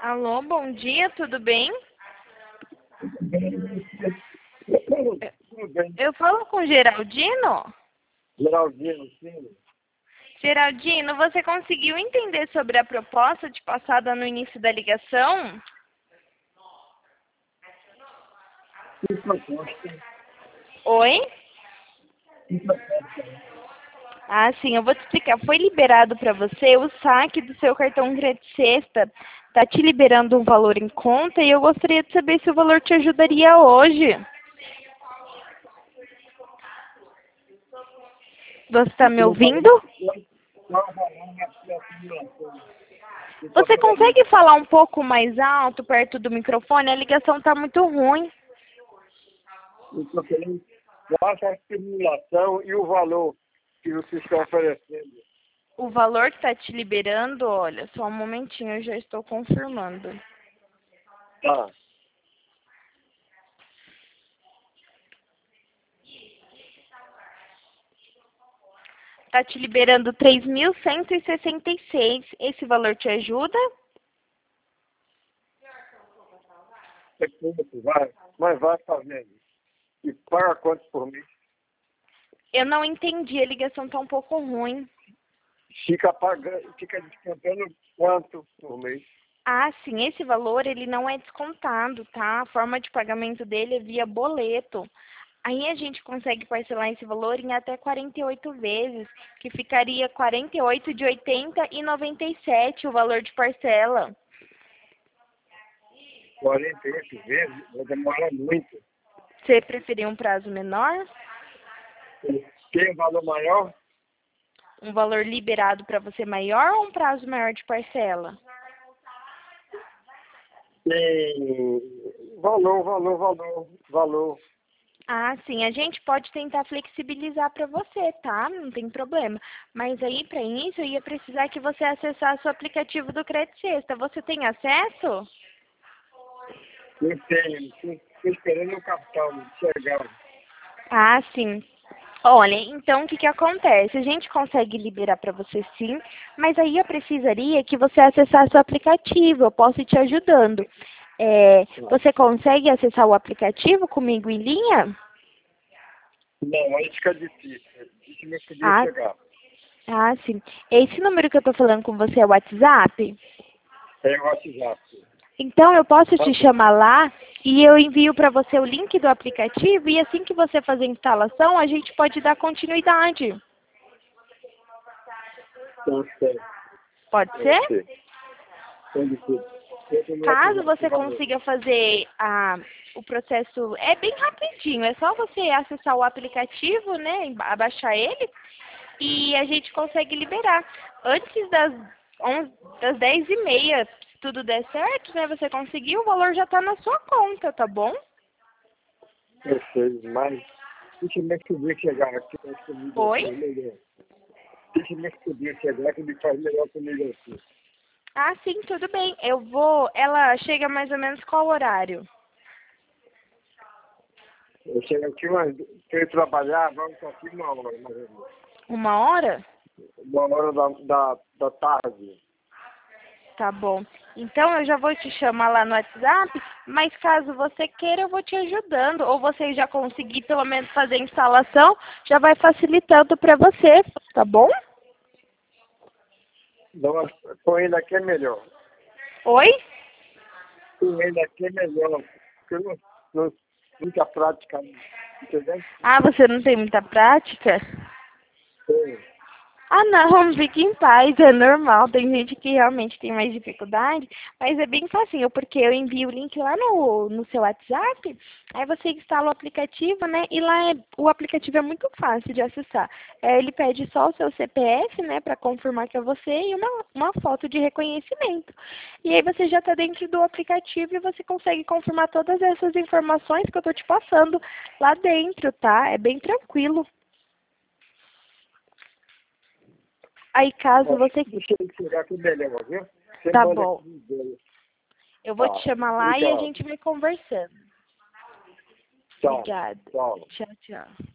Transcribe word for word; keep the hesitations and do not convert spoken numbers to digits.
Alô, bom dia, tudo bem? Tudo bem. Eu falo com o Geraldino? Geraldino, sim. Geraldino, você conseguiu entender sobre a proposta de passada no início da ligação? Que proposta? Oi? Que proposta? Ah, sim, eu vou te explicar. Foi liberado para você o saque do seu cartão Crédito Sexta. Tá te liberando um valor em conta e eu gostaria de saber se o valor te ajudaria hoje. Você está me Qual ouvindo? qual o valor na sua simulação? Que Você papel? consegue falar um pouco mais alto, perto do microfone? A ligação está muito ruim. Eu estou querendo qual a simulação e o valor que vocês estão oferecendo. O valor que está te liberando, olha, só um momentinho, eu já estou confirmando. Tá. Está te liberando três mil cento e sessenta e seis. Esse valor te ajuda? É pouco, vai. Mas vai fazendo. E paga quanto por mês? Eu não entendi, a ligação está um pouco ruim. Fica pagando, fica descontando quanto por mês? Ah, sim, esse valor ele não é descontado, tá? A forma de pagamento dele é via boleto. Aí a gente consegue parcelar esse valor em até quarenta e oito vezes, que ficaria quarenta e oito de oitenta e noventa e sete o valor de parcela. quarenta e oito vezes, vai demorar muito. Você preferiu um prazo menor? Tem um valor maior? Um valor liberado para você maior ou um prazo maior de parcela? Tem valor, valor, valor, valor. Ah, sim, a gente pode tentar flexibilizar para você, tá? Não tem problema. Mas aí, para isso, eu ia precisar que você acessasse o aplicativo do Crédito Sexta. Você tem acesso? Eu tenho, estou esperando o capital chegar. Ah, sim. Olha, então o que que acontece? A gente consegue liberar para você sim, mas aí eu precisaria que você acessasse o aplicativo, eu posso ir te ajudando. É, você consegue acessar o aplicativo comigo em linha? Não, aí fica difícil. Difícil não podia Ah, chegar. ah, sim. Esse número que eu estou falando com você é o WhatsApp? É o WhatsApp. Então eu posso Tá te bom. chamar lá e eu envio para você o link do aplicativo e assim que você fazer a instalação, a gente pode dar continuidade. Tá certo. Pode ser? Ok. Pode ser. Entra no Caso WhatsApp, você valor. consiga fazer a, o processo, é bem rapidinho, é só você acessar o aplicativo, né, abaixar ele e a gente consegue liberar. Antes das, onze, das dez e meia, se tudo der certo, né, você conseguir, o valor já está na sua conta, tá bom? Eu sei, mas deixa eu me podia chegar aqui, eu acho que me Oi? faz melhor. Deixa eu me podia chegar que me faz melhor comigo aqui. Ah, sim, tudo bem. Eu vou. Ela chega mais ou menos qual horário? Eu chego aqui, mas se eu trabalhar, vamos estar aqui uma hora, mais ou menos. Uma hora? Uma hora da, da, da tarde. Tá bom. Então eu já vou te chamar lá no WhatsApp, mas caso você queira, eu vou te ajudando. Ou você já conseguir pelo menos fazer a instalação, já vai facilitando para você, tá bom? Não, com ele aqui é melhor. Oi? Com ele aqui é melhor. Porque eu não, não muita prática, entendeu? Ah, você não tem muita prática? É. Ah, não, fique em paz, é normal. Tem gente que realmente tem mais dificuldade, mas é bem facinho, porque eu envio o link lá no, no seu WhatsApp, aí você instala o aplicativo, né? E lá é, o aplicativo é muito fácil de acessar. É, ele pede só o seu C P F, né, para confirmar que é você e uma, uma foto de reconhecimento. E aí você já está dentro do aplicativo e você consegue confirmar todas essas informações que eu estou te passando lá dentro, tá? É bem tranquilo. Aí caso Acho você... que deixa ele chegar aqui melhor, viu? Você Tá manda bom. aqui dele. Eu vou te Tá. chamar lá e a Obrigado. gente vai conversando. Tchau. Obrigada. Tchau. Tchau, tchau.